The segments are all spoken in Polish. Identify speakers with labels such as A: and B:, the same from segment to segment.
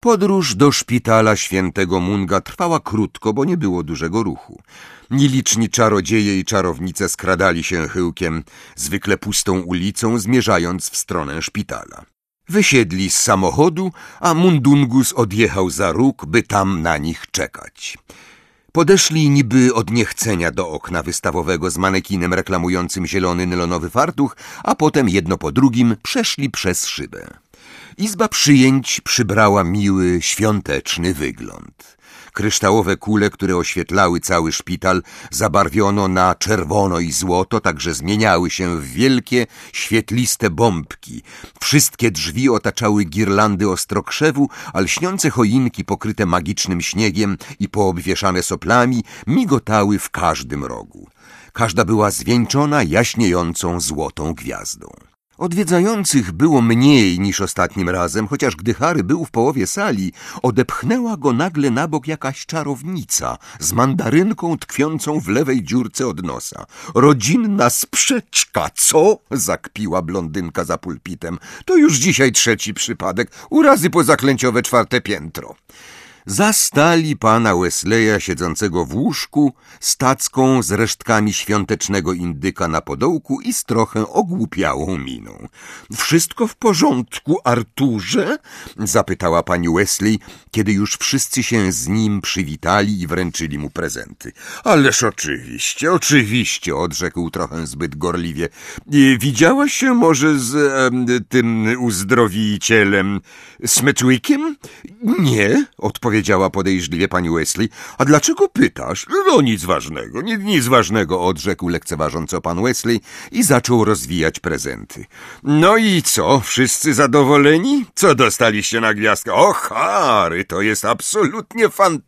A: Podróż do szpitala świętego Munga trwała krótko, bo nie było dużego ruchu. Nieliczni czarodzieje i czarownice skradali się chyłkiem, zwykle pustą ulicą, zmierzając w stronę szpitala. Wysiedli z samochodu, a Mundungus odjechał za róg, by tam na nich czekać. Podeszli niby od niechcenia do okna wystawowego z manekinem reklamującym zielony nylonowy fartuch, a potem jedno po drugim przeszli przez szybę. Izba przyjęć przybrała miły, świąteczny wygląd. Kryształowe kule, które oświetlały cały szpital, zabarwiono na czerwono i złoto, tak że zmieniały się w wielkie, świetliste bombki. Wszystkie drzwi otaczały girlandy ostrokrzewu, a lśniące choinki pokryte magicznym śniegiem i poobwieszane soplami migotały w każdym rogu. Każda była zwieńczona jaśniejącą złotą gwiazdą. Odwiedzających było mniej niż ostatnim razem, chociaż gdy Harry był w połowie sali, odepchnęła go nagle na bok jakaś czarownica z mandarynką tkwiącą w lewej dziurce od nosa. Rodzinna sprzeczka, co? Zakpiła blondynka za pulpitem. To już dzisiaj trzeci przypadek, urazy pozaklęciowe 4. piętro. Zastali pana Wesleya siedzącego w łóżku z tacką z resztkami świątecznego indyka na podołku i z trochę ogłupiałą miną. — Wszystko w porządku, Arturze? — zapytała pani Wesley, kiedy już wszyscy się z nim przywitali i wręczyli mu prezenty. — Ależ oczywiście, odrzekł trochę zbyt gorliwie. — Widziałaś się może z tym uzdrowicielem Smethwickiem? — Nie, odpowiedziała podejrzliwie pani Wesley. — A dlaczego pytasz? — No nic ważnego, nic ważnego, odrzekł lekceważąco pan Wesley i zaczął rozwijać prezenty. — No i co, wszyscy zadowoleni? Co dostaliście na gwiazdkę? — O, Harry, to jest absolutnie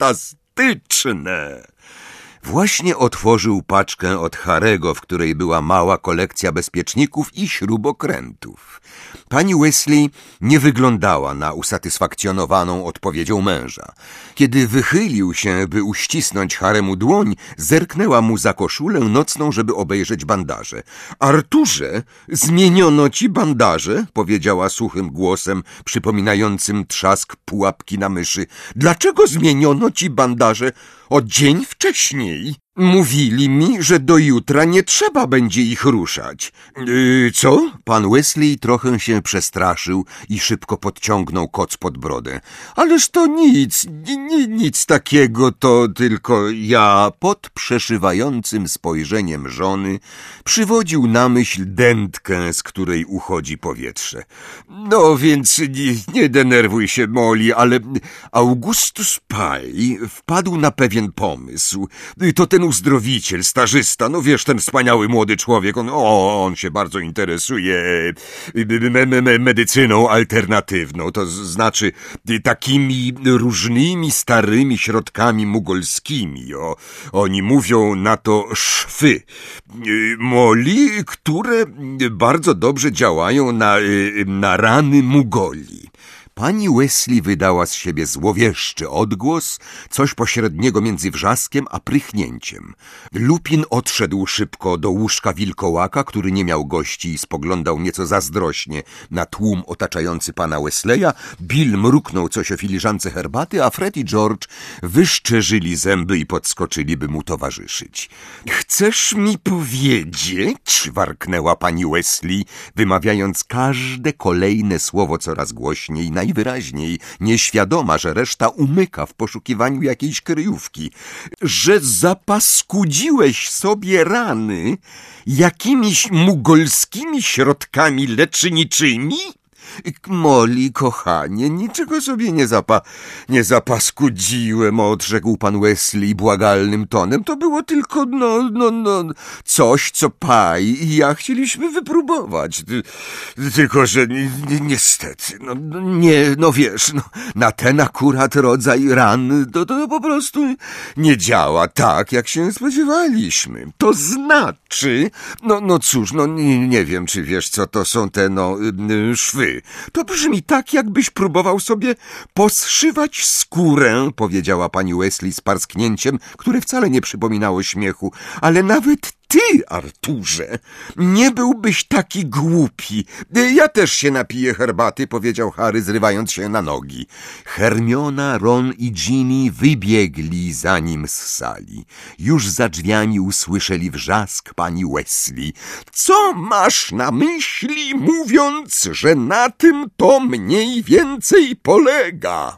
A: fantastyczne! Właśnie otworzył paczkę od Harego, w której była mała kolekcja bezpieczników i śrubokrętów. Pani Wesley nie wyglądała na usatysfakcjonowaną odpowiedzią męża. Kiedy wychylił się, by uścisnąć Haremu dłoń, zerknęła mu za koszulę nocną, żeby obejrzeć bandaże. — Arturze, zmieniono ci bandaże? — powiedziała suchym głosem, przypominającym trzask pułapki na myszy. — Dlaczego zmieniono ci bandaże o dzień wcześniej? Mówili mi, że do jutra nie trzeba będzie ich ruszać. Co? Pan Wesley trochę się przestraszył i szybko podciągnął koc pod brodę. Ależ to nic takiego, to tylko ja. Pod przeszywającym spojrzeniem żony przywodził na myśl dętkę, z której uchodzi powietrze. No więc nie denerwuj się, Molly, ale Augustus Pye wpadł na pewien pomysł. To ten uzdrowiciel, stażysta, no wiesz, ten wspaniały młody człowiek, on się bardzo interesuje medycyną alternatywną, to znaczy takimi różnymi starymi środkami mugolskimi. Oni mówią na to szwy, Molly, które bardzo dobrze działają na rany mugoli. Pani Wesley wydała z siebie złowieszczy odgłos, coś pośredniego między wrzaskiem a prychnięciem. Lupin odszedł szybko do łóżka wilkołaka, który nie miał gości i spoglądał nieco zazdrośnie na tłum otaczający pana Wesleya. Bill mruknął coś o filiżance herbaty, a Fred i George wyszczerzyli zęby i podskoczyli, by mu towarzyszyć. — Chcesz mi powiedzieć? — warknęła pani Wesley, wymawiając każde kolejne słowo coraz głośniej, najwyraźniej, nieświadoma, że reszta umyka w poszukiwaniu jakiejś kryjówki, że zapaskudziłeś sobie rany jakimiś mugolskimi środkami leczniczymi? Molly, kochanie, niczego sobie nie zapaskudziłem, odrzekł pan Wesley błagalnym tonem. To było tylko, coś, co Pye i ja chcieliśmy wypróbować. Tylko, że niestety, wiesz, na ten akurat rodzaj ran to po prostu nie działa tak, jak się spodziewaliśmy. To znaczy, cóż, nie wiem, czy wiesz, co to są te, szwy. To brzmi tak, jakbyś próbował sobie poszywać skórę, powiedziała pani Wesley z parsknięciem, które wcale nie przypominało śmiechu, ale nawet ty, Arturze, nie byłbyś taki głupi. Ja też się napiję herbaty, powiedział Harry, zrywając się na nogi. Hermiona, Ron i Ginny wybiegli za nim z sali. Już za drzwiami usłyszeli wrzask pani Weasley. Co masz na myśli, mówiąc, że na tym to mniej więcej polega?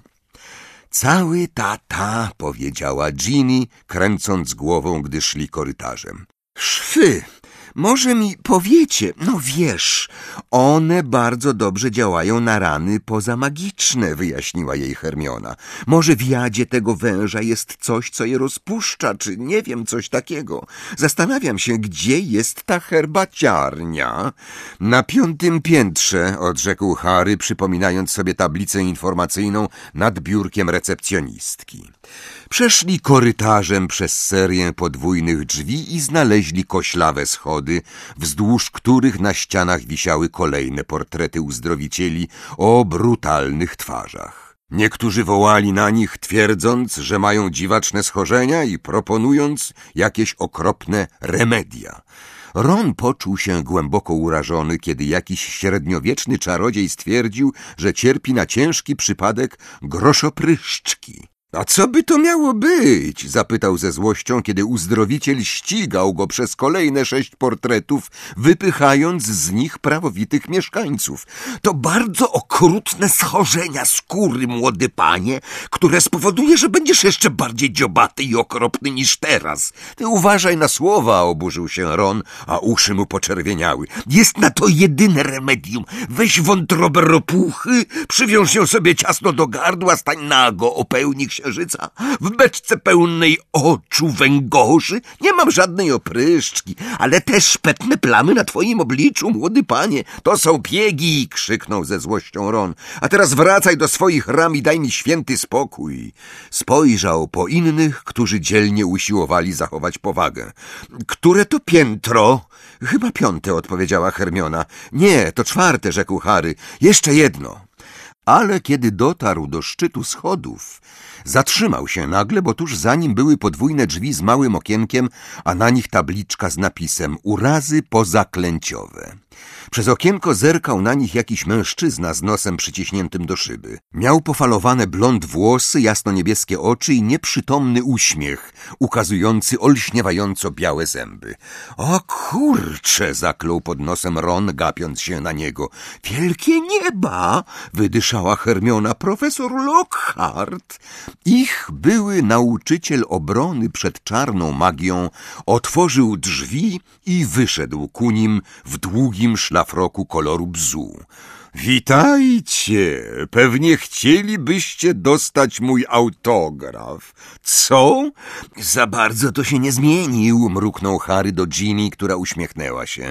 A: Cały tata, powiedziała Ginny, kręcąc głową, gdy szli korytarzem. Szwy, może mi powiecie, no wiesz, one bardzo dobrze działają na rany pozamagiczne, wyjaśniła jej Hermiona. Może w jadzie tego węża jest coś, co je rozpuszcza, czy nie wiem, coś takiego. Zastanawiam się, gdzie jest ta herbaciarnia. Na 5. piętrze, odrzekł Harry, przypominając sobie tablicę informacyjną nad biurkiem recepcjonistki. Przeszli korytarzem przez serię podwójnych drzwi i znaleźli koślawe schody, wzdłuż których na ścianach wisiały kolejne portrety uzdrowicieli o brutalnych twarzach. Niektórzy wołali na nich, twierdząc, że mają dziwaczne schorzenia i proponując jakieś okropne remedia. Ron poczuł się głęboko urażony, kiedy jakiś średniowieczny czarodziej stwierdził, że cierpi na ciężki przypadek groszopryszczki. A co by to miało być? Zapytał ze złością, kiedy uzdrowiciel ścigał go przez kolejne 6 portretów, wypychając z nich prawowitych mieszkańców. To bardzo okrutne schorzenia skóry, młody panie, które spowoduje, że będziesz jeszcze bardziej dziobaty i okropny niż teraz. Ty uważaj na słowa, oburzył się Ron, a uszy mu poczerwieniały. Jest na to jedyne remedium. Weź wątrobę ropuchy, przywiąż ją sobie ciasno do gardła, stań nago o pełni księżyca, w beczce pełnej oczu węgorzy. Nie mam żadnej opryszczki, ale te szpetne plamy na twoim obliczu, młody panie, to są piegi, krzyknął ze złością Ron. A teraz wracaj do swoich ram i daj mi święty spokój. Spojrzał po innych, którzy dzielnie usiłowali zachować powagę. Które to piętro? Chyba 5, odpowiedziała Hermiona. Nie, to 4, rzekł Harry. Jeszcze jedno. Ale kiedy dotarł do szczytu schodów, zatrzymał się nagle, bo tuż za nim były podwójne drzwi z małym okienkiem, a na nich tabliczka z napisem „Urazy pozaklęciowe”. Przez okienko zerkał na nich jakiś mężczyzna z nosem przyciśniętym do szyby. Miał pofalowane blond włosy, jasno-niebieskie oczy i nieprzytomny uśmiech, ukazujący olśniewająco białe zęby. O kurcze, zaklął pod nosem Ron, gapiąc się na niego. Wielkie nieba, wydyszała Hermiona, profesor Lockhart. Ich były nauczyciel obrony przed czarną magią, otworzył drzwi i wyszedł ku nim w długim szlafroku koloru bzu. Witajcie, pewnie chcielibyście dostać mój autograf. Co? Za bardzo to się nie zmienił, mruknął Harry do Ginny, która uśmiechnęła się.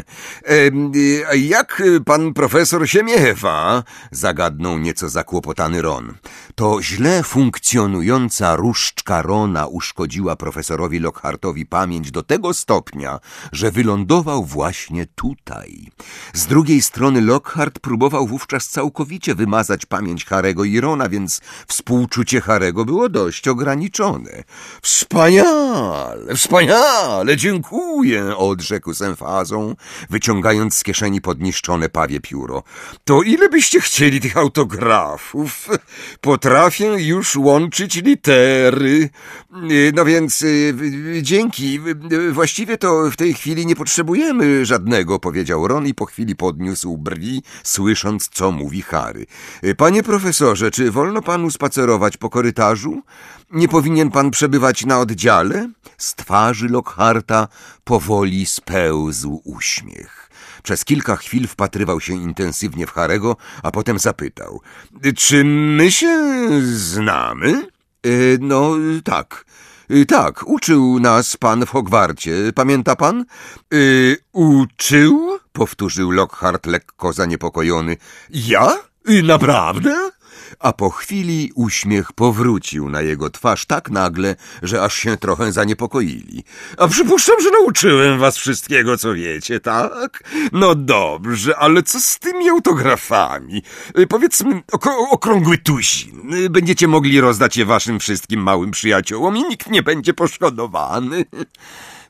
A: Jak pan profesor się miewa? Zagadnął nieco zakłopotany Ron. To źle funkcjonująca różdżka Rona uszkodziła profesorowi Lockhartowi pamięć do tego stopnia, że wylądował właśnie tutaj. Z drugiej strony Lockhart próbował wówczas całkowicie wymazać pamięć Harego i Rona, więc współczucie Harego było dość ograniczone. Wspaniale, wspaniale, dziękuję, odrzekł z emfazą, wyciągając z kieszeni podniszczone pawie pióro. To ile byście chcieli tych autografów? Potrafię już łączyć litery. No więc dzięki. Właściwie to w tej chwili nie potrzebujemy żadnego, powiedział Ron i po chwili podniósł brwi, słysząc, co mówi Harry. Panie profesorze, czy wolno panu spacerować po korytarzu? Nie powinien pan przebywać na oddziale? Z twarzy Lockharta powoli spełzł uśmiech. Przez kilka chwil wpatrywał się intensywnie w Harego, a potem zapytał. Czy my się znamy? No, tak. Tak, uczył nas pan w Hogwarcie. Pamięta pan? Uczył? Powtórzył Lockhart lekko zaniepokojony. Ja? Naprawdę? A po chwili uśmiech powrócił na jego twarz tak nagle, że aż się trochę zaniepokoili. A przypuszczam, że nauczyłem was wszystkiego, co wiecie, tak? No dobrze, ale co z tymi autografami? Powiedzmy, okrągły tuzin. Będziecie mogli rozdać je waszym wszystkim małym przyjaciołom i nikt nie będzie poszkodowany.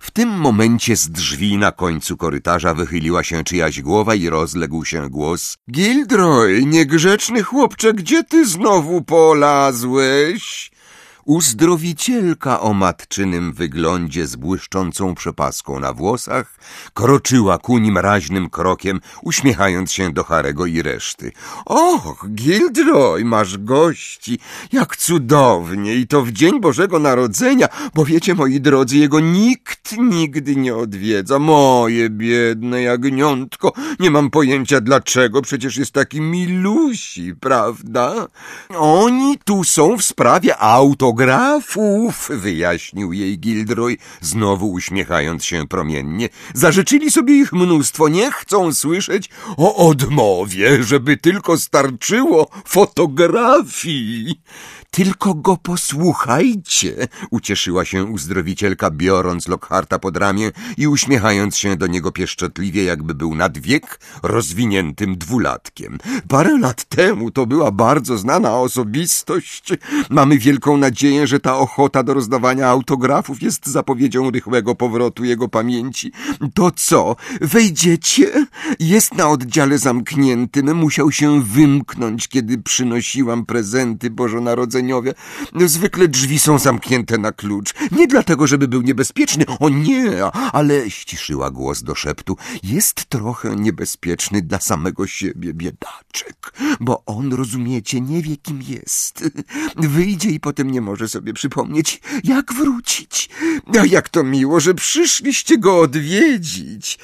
A: W tym momencie z drzwi na końcu korytarza wychyliła się czyjaś głowa i rozległ się głos: Gilderoy, niegrzeczny chłopcze, gdzie ty znowu polazłeś? Uzdrowicielka o matczynym wyglądzie z błyszczącą przepaską na włosach kroczyła ku nim raźnym krokiem, uśmiechając się do Harego i reszty. Och, Gilderoy, masz gości, jak cudownie, i to w dzień Bożego Narodzenia, bo wiecie, moi drodzy, jego nikt nigdy nie odwiedza. Moje biedne jagniątko, nie mam pojęcia dlaczego, przecież jest taki milusi, prawda? Oni tu są w sprawie autografów, wyjaśnił jej Gilderoy, znowu uśmiechając się promiennie. Zażyczyli sobie ich mnóstwo, nie chcą słyszeć o odmowie, żeby tylko starczyło fotografii. Tylko go posłuchajcie, ucieszyła się uzdrowicielka, biorąc Lockharta pod ramię i uśmiechając się do niego pieszczotliwie, jakby był nad wiek rozwiniętym dwulatkiem. Parę lat temu to była bardzo znana osobistość. Mamy wielką nadzieję, że ta ochota do rozdawania autografów jest zapowiedzią rychłego powrotu jego pamięci. To co, wejdziecie? Jest na oddziale zamkniętym, musiał się wymknąć, kiedy przynosiłam prezenty bożonarodzeniowe. Zwykle drzwi są zamknięte na klucz. Nie dlatego, żeby był niebezpieczny. O nie, ale ściszyła głos do szeptu. Jest trochę niebezpieczny dla samego siebie, biedaczek. Bo on, rozumiecie, nie wie, kim jest. Wyjdzie i potem nie może sobie przypomnieć, jak wrócić. A jak to miło, że przyszliście go odwiedzić.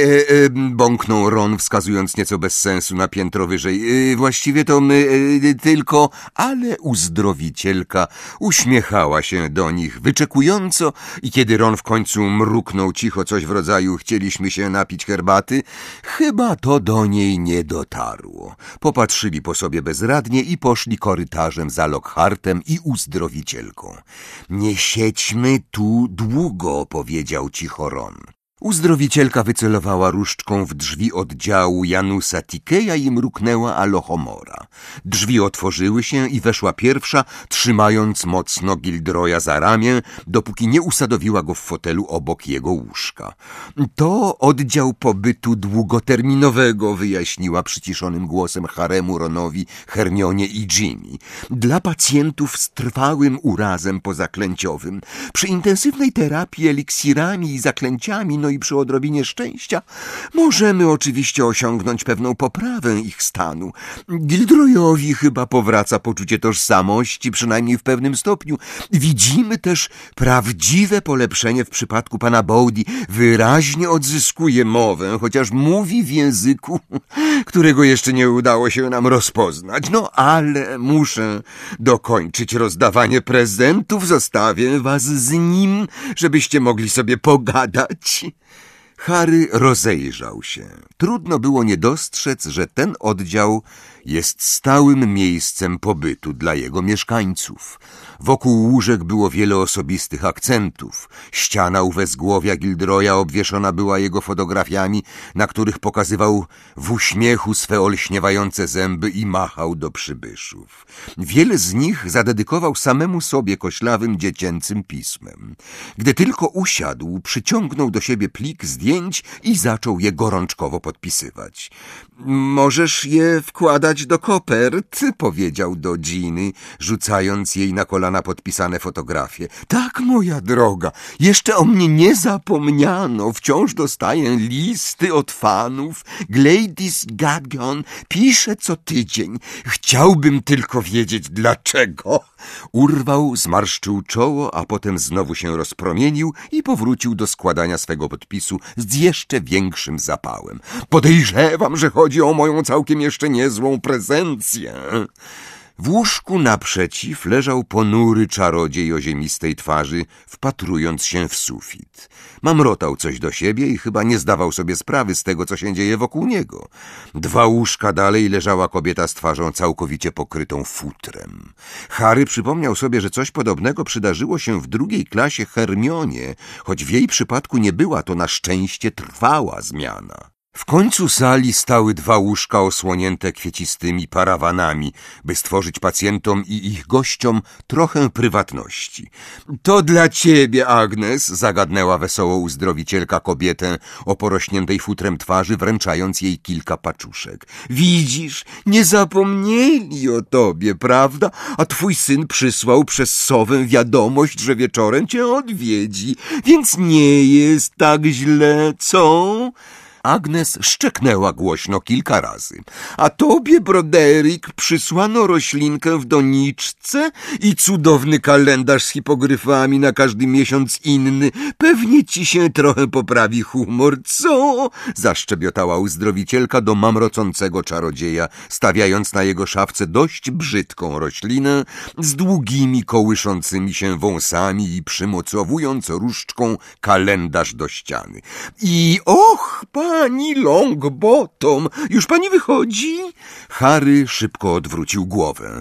A: Bąknął Ron, wskazując nieco bez sensu na piętro wyżej. Właściwie to my tylko, ale uzdrowicielka uśmiechała się do nich wyczekująco i kiedy Ron w końcu mruknął cicho coś w rodzaju chcieliśmy się napić herbaty, chyba to do niej nie dotarło. Popatrzyli po sobie bezradnie i poszli korytarzem za Lockhartem i uzdrowicielką. Nie siedźmy tu długo, powiedział cicho Ron. Uzdrowicielka wycelowała różdżką w drzwi oddziału Janusa Tikeja i mruknęła Alohomora. Drzwi otworzyły się i weszła pierwsza, trzymając mocno Gilderoya za ramię, dopóki nie usadowiła go w fotelu obok jego łóżka. To oddział pobytu długoterminowego, wyjaśniła przyciszonym głosem Haremu Ronowi, Hermionie i Ginny. Dla pacjentów z trwałym urazem pozaklęciowym. Przy intensywnej terapii eliksirami i zaklęciami, no i przy odrobinie szczęścia, możemy oczywiście osiągnąć pewną poprawę ich stanu. Gilderoyowi chyba powraca poczucie tożsamości, przynajmniej w pewnym stopniu. Widzimy też prawdziwe polepszenie w przypadku pana Bowdy. Wyraźnie odzyskuje mowę, chociaż mówi w języku, którego jeszcze nie udało się nam rozpoznać. No ale muszę dokończyć rozdawanie prezentów. Zostawię was z nim, żebyście mogli sobie pogadać. Harry rozejrzał się. Trudno było nie dostrzec, że ten oddział jest stałym miejscem pobytu dla jego mieszkańców. Wokół łóżek było wiele osobistych akcentów. Ściana u wezgłowia Gilderoya obwieszona była jego fotografiami, na których pokazywał w uśmiechu swe olśniewające zęby i machał do przybyszów. Wiele z nich zadedykował samemu sobie koślawym dziecięcym pismem. Gdy tylko usiadł, przyciągnął do siebie plik zdjęć i zaczął je gorączkowo podpisywać. Możesz je wkładać do kopert, powiedział do Ginny, rzucając jej na kolana podpisane fotografie. Tak, moja droga, jeszcze o mnie nie zapomniano. Wciąż dostaję listy od fanów. Gladys Gagnon pisze co tydzień. Chciałbym tylko wiedzieć dlaczego. Urwał, zmarszczył czoło, a potem znowu się rozpromienił i powrócił do składania swego podpisu z jeszcze większym zapałem. Podejrzewam, że chodzi o moją całkiem jeszcze niezłą prezencję. W łóżku naprzeciw leżał ponury czarodziej o ziemistej twarzy, wpatrując się w sufit. Mamrotał coś do siebie i chyba nie zdawał sobie sprawy z tego, co się dzieje wokół niego. 2 łóżka dalej leżała kobieta z twarzą całkowicie pokrytą futrem. Harry przypomniał sobie, że coś podobnego przydarzyło się w 2. klasie Hermionie, choć w jej przypadku nie była to na szczęście trwała zmiana. W końcu sali stały 2 łóżka osłonięte kwiecistymi parawanami, by stworzyć pacjentom i ich gościom trochę prywatności. To dla ciebie, Agnes, zagadnęła wesoło uzdrowicielka kobietę o porośniętej futrem twarzy, wręczając jej kilka paczuszek. Widzisz, nie zapomnieli o tobie, prawda? A twój syn przysłał przez sowę wiadomość, że wieczorem cię odwiedzi, więc nie jest tak źle, co? Agnes szczeknęła głośno kilka razy. A tobie, Broderick, przysłano roślinkę w doniczce i cudowny kalendarz z hipogryfami na każdy miesiąc inny. Pewnie ci się trochę poprawi humor, co? Zaszczebiotała uzdrowicielka do mamrocącego czarodzieja, stawiając na jego szafce dość brzydką roślinę z długimi, kołyszącymi się wąsami i przymocowując różdżką kalendarz do ściany. I och, pani Longbottom, już pani wychodzi? Harry szybko odwrócił głowę.